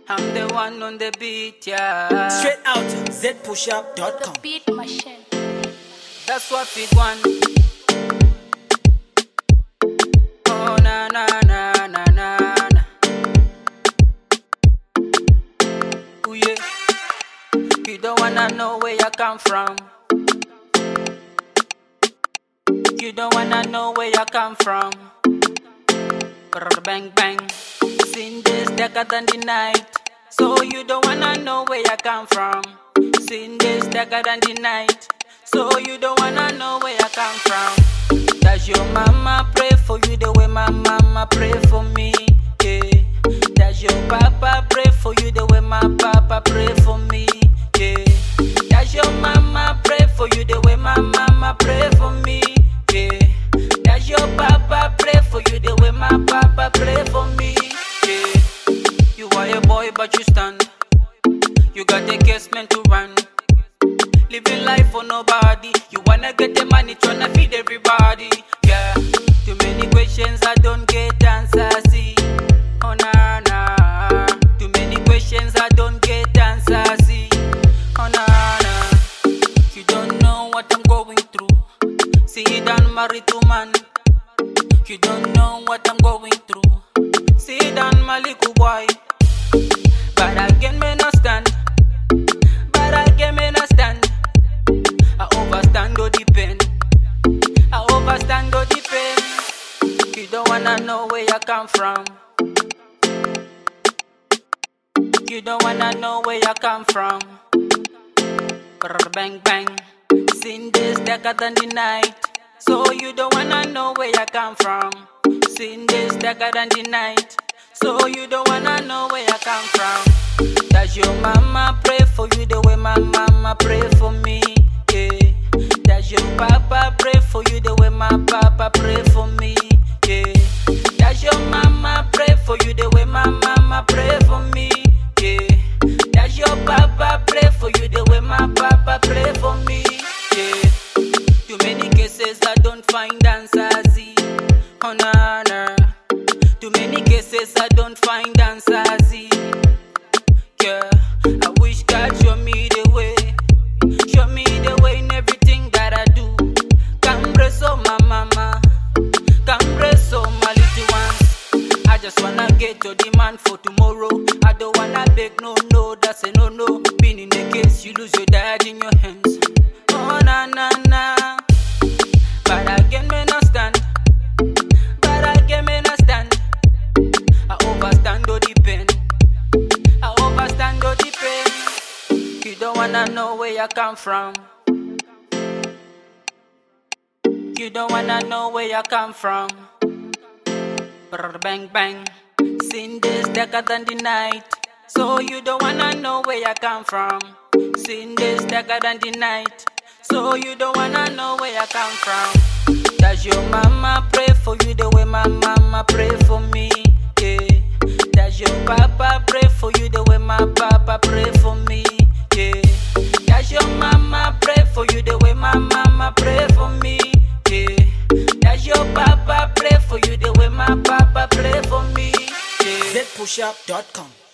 I'm the one on the beat, yeah. Straight out zpushup.com. The beat machine. That's what we want. Oh na na na na na na. Ooh yeah. You don't wanna know where you come from. You don't wanna know where you come from. Brr, bang bang. Seen this darker than the night. So you don't wanna know where you come from. Seen this darker than the night. So you don't wanna know where you come from. Does your mama pray for you the way my mama pray for me? Yeah. Does your papa pray for you the way my papa pray for me? Yeah. Does your mama pray for you the way my mama pray for me? Yeah. Does your papa pray for you the way my papa pray for me? Yeah. You are a boy but you stand. You got a case meant to run. Living life for nobody. You wanna get the money, tryna feed everybody. Yeah. Too many questions I don't get answers. See. Oh nah nah. Too many questions I don't get answers. See. Oh nah nah. You don't know what I'm going through. See down married to man. You don't know what I'm going through. See down my little boy. But again me no stand. But again me no stand. I overstand all the pain. I overstand all the pain. You don't wanna know where you come from. You don't wanna know where you come from. Brr, bang bang. Seen this darker than the night. So you don't wanna know where you come from. Seen this darker than the night. So you don't wanna know where you come from. Does your mama pray for you the way my mama pray for me? Yeah. Does your papa pray for you the way my papa pray for me? Yeah. Does your mama pray for you the way my mama pray for me? Yeah. Does your papa pray for you the way my papa pray for me? Yeah. Too many cases I don't find answers. See. Oh nah nah. Too many cases I don't find answers. See. Yeah. I wish God show me the way. Show me the way in everything that I do. Come bless all my mama. Come bless all my little ones. I just wanna get your demand for tomorrow. I don't wanna beg no, that's a no. Been in the case you lose your dad in your hands. Oh na na na. But again me no stand. But again me no stand. I overstand all the pain. I overstand all the pain. You don't wanna know where you come from. You don't wanna know where you come from. Brr, bang bang. Seen this darker than the night. So you don't wanna know where you come from. Seen this darker than the night. So you don't wanna know where you come from. Does your mama pray for you the way my mama pray for me? Yeah. Does your papa pray for you the way my papa pray for me? Yeah. Does your mama pray for you the way my mama pray for me? Yeah. Does your papa pray for you the way my papa pray for me? Yeah. zpushup.com.